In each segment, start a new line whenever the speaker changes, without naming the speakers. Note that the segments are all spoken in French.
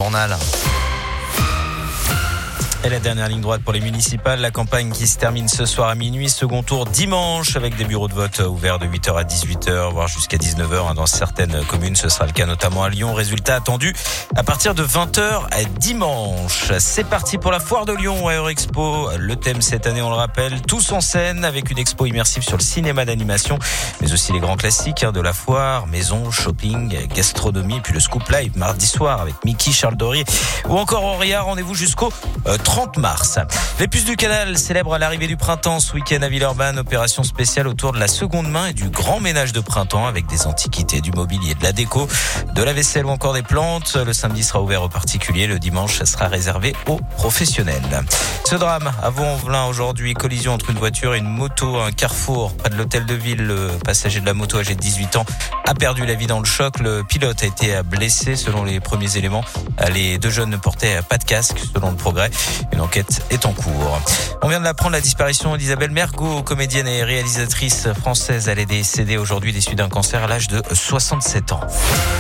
journal.
Et la dernière ligne droite pour les municipales, la campagne qui se termine ce soir à minuit, second tour dimanche avec des bureaux de vote ouverts de 8h à 18h, voire jusqu'à 19h dans certaines communes. Ce sera le cas notamment à Lyon. Résultat attendu à partir de 20h à dimanche. C'est parti pour la foire de Lyon à Eurexpo. Le thème cette année, on le rappelle, tous en scène avec une expo immersive sur le cinéma d'animation, mais aussi les grands classiques de la foire, maison, shopping, gastronomie, et puis le Scoop Live mardi soir avec Mickey, Charles Dorier ou encore Auria. Rendez-vous jusqu'au 30 mars. Les Puces du Canal célèbrent l'arrivée du printemps ce week-end à Villeurbanne. Opération spéciale autour de la seconde main et du grand ménage de printemps avec des antiquités, du mobilier, de la déco, de la vaisselle ou encore des plantes. Le samedi sera ouvert aux particuliers. Le dimanche sera réservé aux professionnels. Ce drame à Vaux-en-Velin aujourd'hui, collision entre une voiture et une moto, un carrefour près de l'hôtel de ville. Le passager de la moto âgé de 18 ans a perdu la vie dans le choc. Le pilote a été blessé selon les premiers éléments. Les deux jeunes ne portaient pas de casque selon le Progrès. Une enquête est en cours. On vient de l'apprendre, la disparition d'Isabelle Mergo, comédienne et réalisatrice française. Elle est décédée aujourd'hui des suites d'un cancer à l'âge de 67 ans.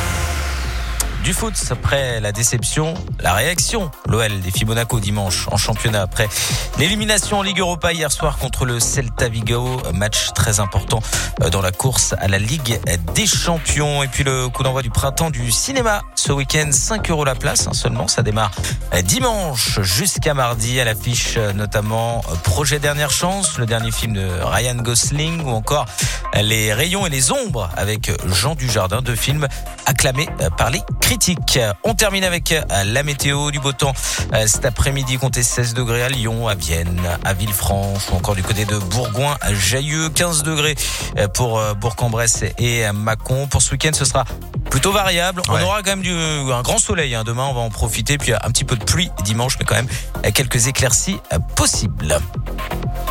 Du foot, après la déception, la réaction. L'OL défie Monaco dimanche en championnat après l'élimination en Ligue Europa hier soir contre le Celta Vigo. Match très important dans la course à la Ligue des Champions. Et puis le coup d'envoi du printemps du cinéma. Ce week-end, 5 € la place seulement. Ça démarre dimanche jusqu'à mardi. À l'affiche notamment Projet Dernière Chance, le dernier film de Ryan Gosling, ou encore Les Rayons et les Ombres avec Jean Dujardin, deux films acclamés par les critiques. On termine avec la météo, du beau temps cet après-midi, comptez 16 degrés à Lyon, à Vienne, à Villefranche ou encore du côté de Bourgoin, à Jailleux, 15 degrés pour Bourg-en-Bresse et Mâcon. Pour ce week-end, ce sera plutôt variable. On aura quand même un grand soleil demain, on va en profiter, puis un petit peu de pluie dimanche, mais quand même quelques éclaircies possibles.